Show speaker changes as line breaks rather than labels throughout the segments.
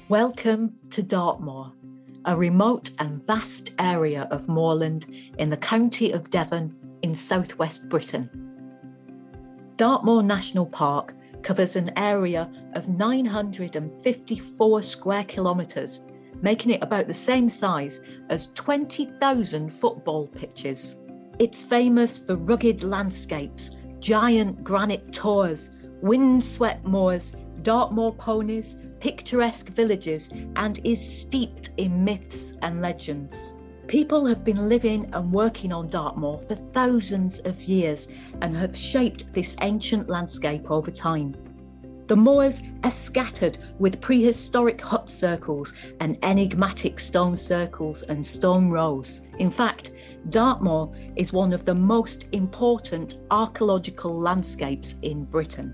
Welcome to Dartmoor, a remote and vast area of moorland in the county of Devon in southwest Britain. Dartmoor National Park covers an area of 954 square kilometres, making it about the same size as 20,000 football pitches. It's famous for rugged landscapes, giant granite tors, wind-swept moors, Dartmoor ponies, picturesque villages, and is steeped in myths and legends. People have been living and working on Dartmoor for thousands of years and have shaped this ancient landscape over time. The moors are scattered with prehistoric hut circles and enigmatic stone circles and stone rows. In fact, Dartmoor is one of the most important archaeological landscapes in Britain.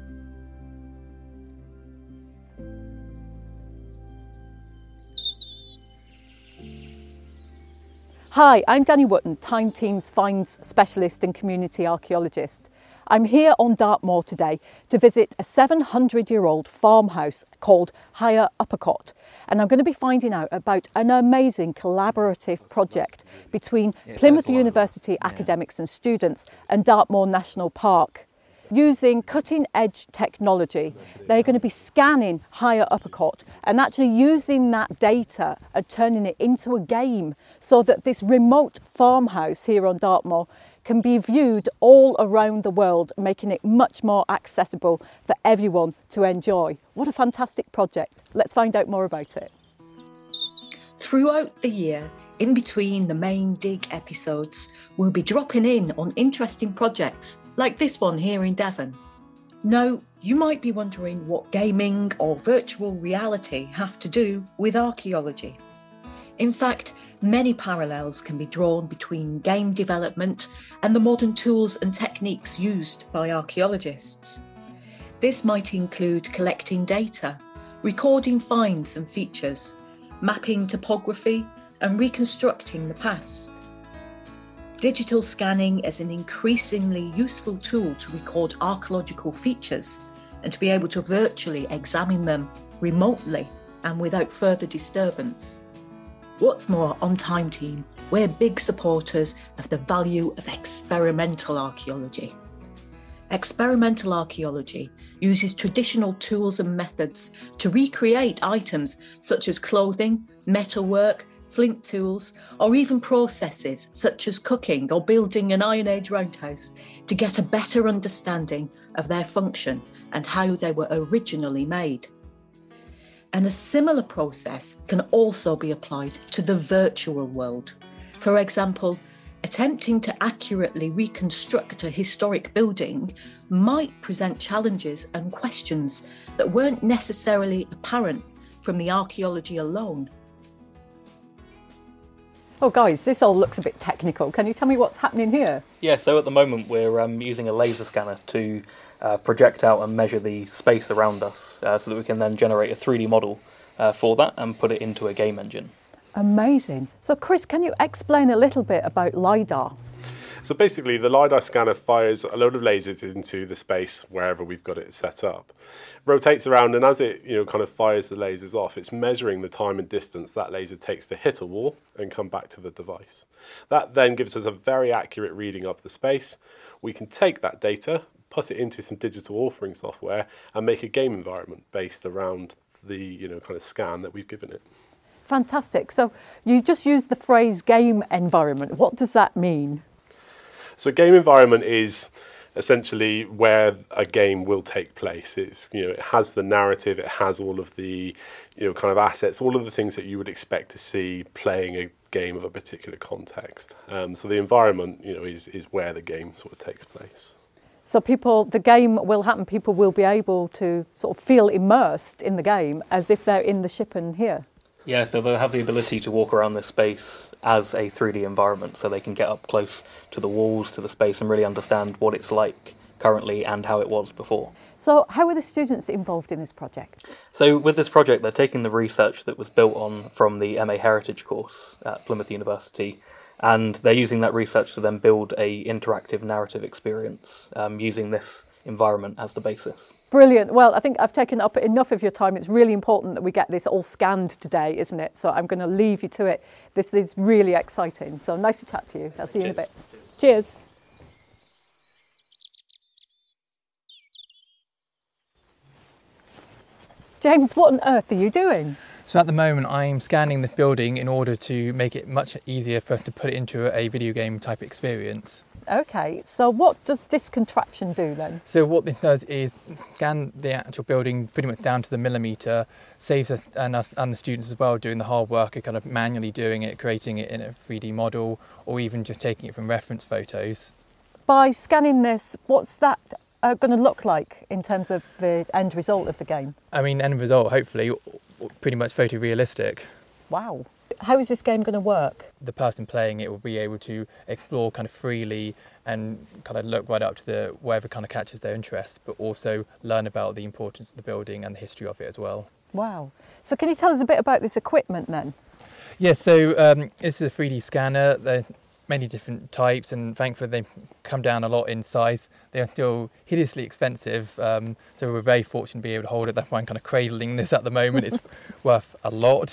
Hi, I'm Danny Wootton, Time Team's Finds Specialist and Community Archaeologist. I'm here on Dartmoor today to visit a 700-year-old farmhouse called Higher Uppercott, and I'm going to be finding out about an amazing collaborative project between Plymouth University academics and students and Dartmoor National Park. Using cutting-edge technology, they're going to be scanning Higher Uppercott and actually using that data and turning it into a game so that this remote farmhouse here on Dartmoor can be viewed all around the world, making it much more accessible for everyone to enjoy. What a fantastic project. Let's find out more about it.
Throughout the year, in between the main dig episodes, we'll be dropping in on interesting projects like this one here in Devon. Now, you might be wondering what gaming or virtual reality have to do with archaeology. In fact, many parallels can be drawn between game development and the modern tools and techniques used by archaeologists. This might include collecting data, recording finds and features, mapping topography, and reconstructing the past. Digital scanning is an increasingly useful tool to record archaeological features and to be able to virtually examine them remotely and without further disturbance. What's more, on Time Team, we're big supporters of the value of experimental archaeology. Experimental archaeology uses traditional tools and methods to recreate items such as clothing, metalwork, flint tools, or even processes such as cooking or building an Iron Age roundhouse to get a better understanding of their function and how they were originally made. And a similar process can also be applied to the virtual world. For example, attempting to accurately reconstruct a historic building might present challenges and questions that weren't necessarily apparent from the archaeology alone.
Oh guys, this all looks a bit technical. Can you tell me what's happening here?
Yeah, so at the moment we're using a laser scanner to project out and measure the space around us so that we can then generate a 3D model for that and put it into a game engine.
Amazing. So Chris, can you explain a little bit about LiDAR?
So basically the LiDAR scanner fires a load of lasers into the space wherever we've got it set up. Rotates around, and as it kind of fires the lasers off, it's measuring the time and distance that laser takes to hit a wall and come back to the device. That then gives us a very accurate reading of the space. We can take that data, put it into some digital authoring software and make a game environment based around the kind of scan that we've given it.
Fantastic. So you just used the phrase game environment. What does that mean?
So a game environment is essentially where a game will take place. It's it has the narrative, it has all of the kind of assets, all of the things that you would expect to see playing a game of a particular context. So the environment is where the game sort of takes place.
So the game will happen, people will be able to sort of feel immersed in the game as if they're in the ship and here.
Yeah, so they'll have the ability to walk around this space as a 3D environment, so they can get up close to the walls, to the space, and really understand what it's like currently and how it was before.
So how are the students involved in this project?
So with this project, they're taking the research that was built on from the MA Heritage course at Plymouth University, and they're using that research to then build a interactive narrative experience using this environment as the basis.
Brilliant. Well, I think I've taken up enough of your time. It's really important that we get this all scanned today, isn't it? So I'm going to leave you to it. This is really exciting. So nice to chat to you. I'll see you in a bit. Cheers. James, what on earth are you doing?
So at the moment I'm scanning the building in order to make it much easier for us to put it into a video game type experience.
Okay, so what does this contraption do then?
So what this does is scan the actual building pretty much down to the millimetre, saves us and the students as well doing the hard work of kind of manually doing it, creating it in a 3D model, or even just taking it from reference photos.
By scanning this, what's that going to look like in terms of the end result of the game?
I mean, end result, hopefully, pretty much photorealistic.
Wow. How is this game going to work?
The person playing it will be able to explore kind of freely and kind of look right up to the whatever kind of catches their interest, but also learn about the importance of the building and the history of it as well.
Wow. So can you tell us a bit about this equipment then?
Yes, so this is a 3D scanner. There are many different types, and thankfully they come down a lot in size. They are still hideously expensive, so we're very fortunate to be able to hold it. That's why I'm kind of cradling this at the moment. It's worth a lot.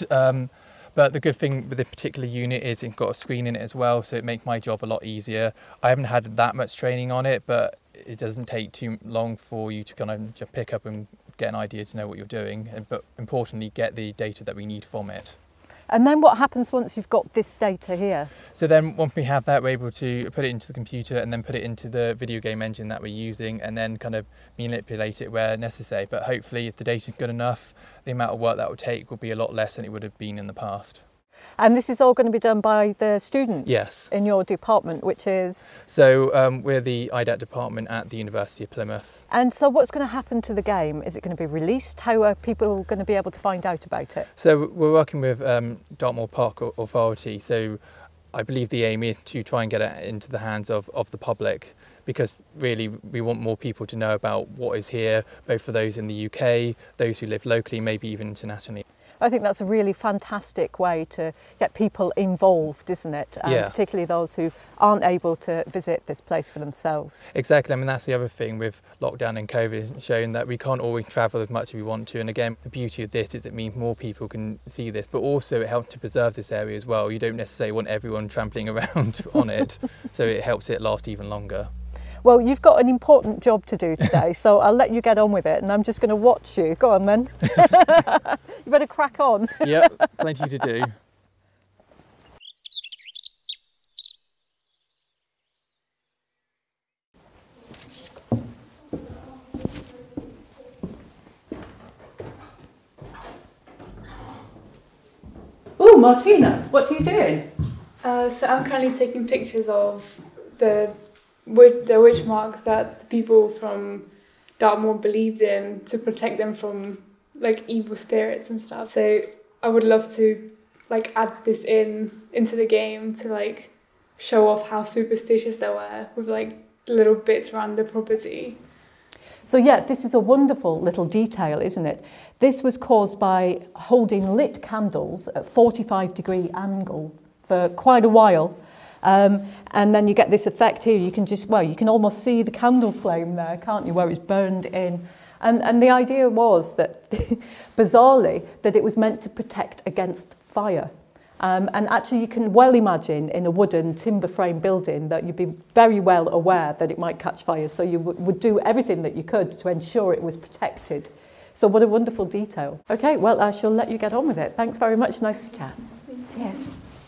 But the good thing with this particular unit is it's got a screen in it as well, so it makes my job a lot easier. I haven't had that much training on it, but it doesn't take too long for you to kind of just pick up and get an idea to know what you're doing, but importantly, get the data that we need from it.
And then what happens once you've got this data here?
So then once we have that, we're able to put it into the computer and then put it into the video game engine that we're using and then kind of manipulate it where necessary. But hopefully if the data is good enough, the amount of work that will take will be a lot less than it would have been in the past.
And this is all going to be done by the students?
Yes.
In your department, which is?
So we're the IDAT department at the University of Plymouth.
And so what's going to happen to the game? Is it going to be released? How are people going to be able to find out about it?
So we're working with Dartmoor Park Authority. So I believe the aim is to try and get it into the hands of the public, because really we want more people to know about what is here, both for those in the UK, those who live locally, maybe even internationally.
I think that's a really fantastic way to get people involved, isn't it?
Yeah.
Particularly those who aren't able to visit this place for themselves.
Exactly. I mean, that's the other thing with lockdown and COVID, showing that we can't always travel as much as we want to. And again, the beauty of this is it means more people can see this, but also it helps to preserve this area as well. You don't necessarily want everyone trampling around on it, so it helps it last even longer.
Well, you've got an important job to do today, so I'll let you get on with it, and I'm just going to watch you. Go on then. You better crack on.
Yep, plenty to do.
Oh, Martina, what are you doing?
So I'm currently taking pictures of the witch marks that the people from Dartmoor believed in to protect them from like evil spirits and stuff. So I would love to like add this into the game to like show off how superstitious they were with like little bits around the property.
So yeah, this is a wonderful little detail, isn't it? This was caused by holding lit candles at 45-degree angle for quite a while. And then you get this effect here. You can almost see the candle flame there, can't you, where it's burned in. And the idea was that, bizarrely, that it was meant to protect against fire. And actually you can well imagine in a wooden timber frame building that you'd be very well aware that it might catch fire. So you would do everything that you could to ensure it was protected. So what a wonderful detail. Okay, well, I shall let you get on with it. Thanks very much. Nice to chat. Cheers.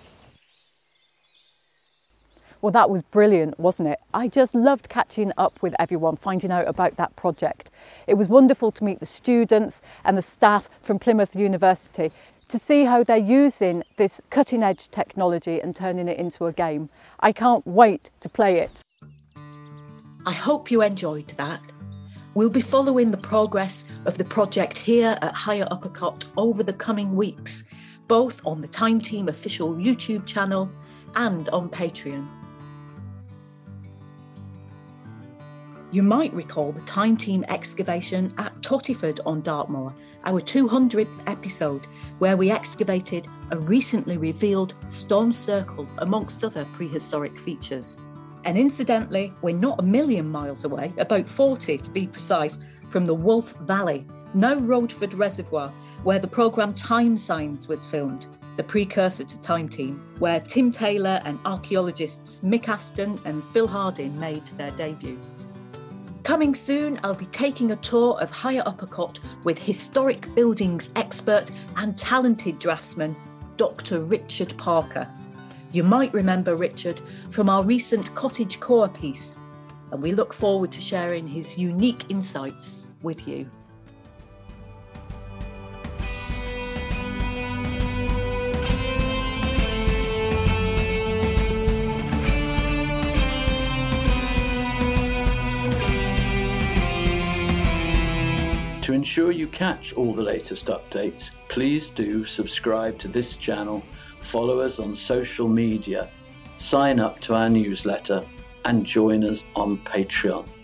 Well, that was brilliant, wasn't it? I just loved catching up with everyone, finding out about that project. It was wonderful to meet the students and the staff from Plymouth University to see how they're using this cutting-edge technology and turning it into a game. I can't wait to play it.
I hope you enjoyed that. We'll be following the progress of the project here at Higher Uppercott over the coming weeks, both on the Time Team official YouTube channel and on Patreon. You might recall the Time Team excavation at Tottyford on Dartmoor, our 200th episode, where we excavated a recently revealed stone circle amongst other prehistoric features. And incidentally, we're not a million miles away, about 40 to be precise, from the Wolf Valley, now Roadford Reservoir, where the programme Time Signs was filmed, the precursor to Time Team, where Tim Taylor and archaeologists Mick Aston and Phil Harding made their debut. Coming soon, I'll be taking a tour of Higher Uppercott with historic buildings expert and talented draftsman, Dr. Richard Parker. You might remember Richard from our recent Cottage Core piece, and we look forward to sharing his unique insights with you.
To ensure you catch all the latest updates, please do subscribe to this channel, follow us on social media, sign up to our newsletter, and join us on Patreon.